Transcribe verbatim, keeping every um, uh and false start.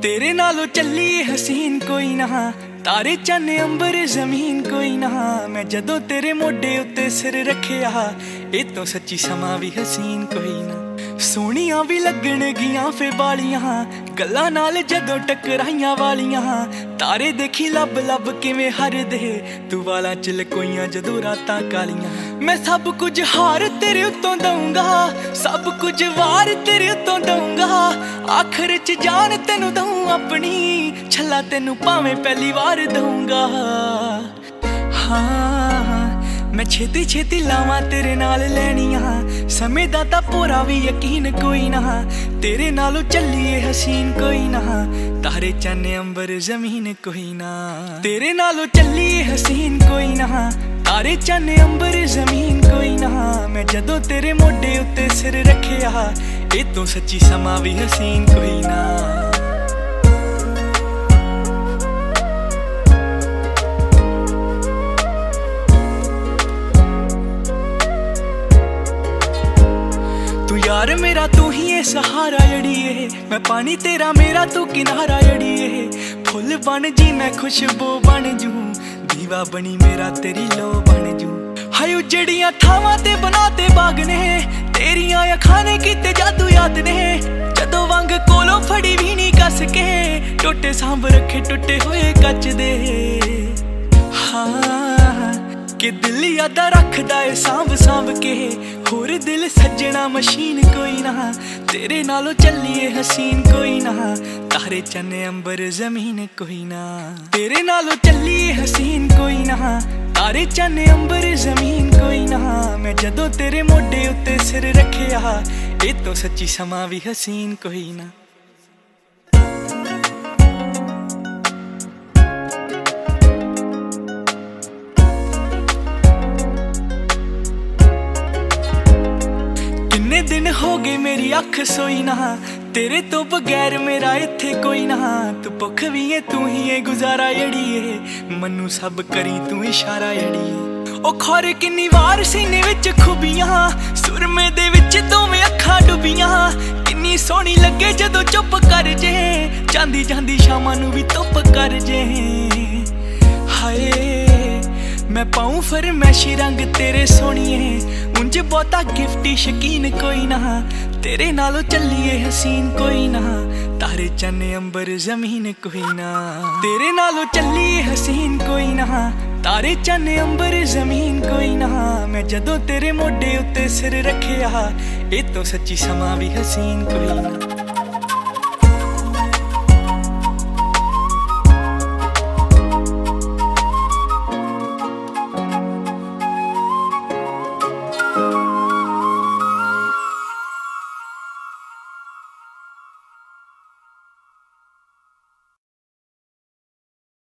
तेरे नालों चली हसीन कोई ना, तारे चन्न अंबर जमीन कोई ना। मैं जदों तेरे मोढे उत्ते सिर रखिया, ए तो सच्ची समा भी हसीन कोई ना। सोहणियां भी लगण गियां फे बालियां, गल्लां नाल जदों टकराइयां वालियां। तारे देखी लब लब किवें हरदे, तू वालां च लकोइयां जदों रातां कालियां। मैं सब कुछ हार तेरे उत्तों दूंगा, सब कुछ वार तेरे उत्तों दूंगा। आखिर च जान तेनू दूं अपनी, छल्ला तेनू भावें पहली वार दूंगा। हाँ मैं छेती छेती लावां तेरे नाल लैनियां, समय दा तां पूरा भी यकीन कोई ना। तेरे नालों चलिए हसीन कोई ना, तारे चन्न अंबर जमीन कोई ना। तेरे नालों चलिए हसीन कोई ना, तारे चन्न अंबर जमीन कोई ना। मैं जदों तेरे मोढे उत्ते सिर रखिया, ए तो सच्ची समा भी हसीन कोई ना। यार मेरा तू ही है सहारा जड़िए, मैं पानी तेरा मेरा तू किनारा जड़िए। फुल बन जी मैं खुशबू बन जू, दीवा बनी मेरा तेरी लो बन जू। हाय उजड़ियां थावां ते बनाते बाग ने, तेरियां अखां ने कीते जादू याद ने। जदों वंग कोलों फड़ी भी नहीं कस के, टोटे सांभ रखे टुटे हुए कच दे। हाँ कि दिल यादा रखदा है सांभ सांभ के, होर दिल सज्जना मशीन कोई ना। तेरे नालों चलिए हसीन कोई ना, तारे चन्न अंबर जमीन कोई ना। तेरे नालों चलिए हसीन कोई ना, तारे चन्न अंबर जमीन कोई ना। मैं जदों तेरे मोढे उत्ते सिर रखिया, ए तो सच्ची समा भी हसीन कोई ना। किन्ने दिन हो गए मेरी अख सोई ना, तेरे तो बगैर मेरा इत्थे कोई ना। तू भुख भी है तू ही है गुजारा जड़िए, मन्नू सब करी तू इशारा जड़िए। ओ खौर किन्नी वार सीने विच खुबियां, सुरमे दे विच दोवें अखां डुबियां। किन्नी सोहनी लगे जदों चुप कर जे, जांदी जांदी शामां नू भी धुप कर जे। हाय मैं पाऊं फरमैशी रंग तेरे सोहणिए, उंज बहुता गिफ्टी शकीन कोई ना। तेरे नालों चलिए हसीन कोई ना, तारे चन्न अंबर जमीन कोई ना। तेरे नालों चलिए हसीन कोई ना, तारे चन्न अंबर जमीन कोई ना। मैं जदों तेरे मोढे उत्ते सिर रखिया, ए तो सच्ची समा भी हसीन कोई ना।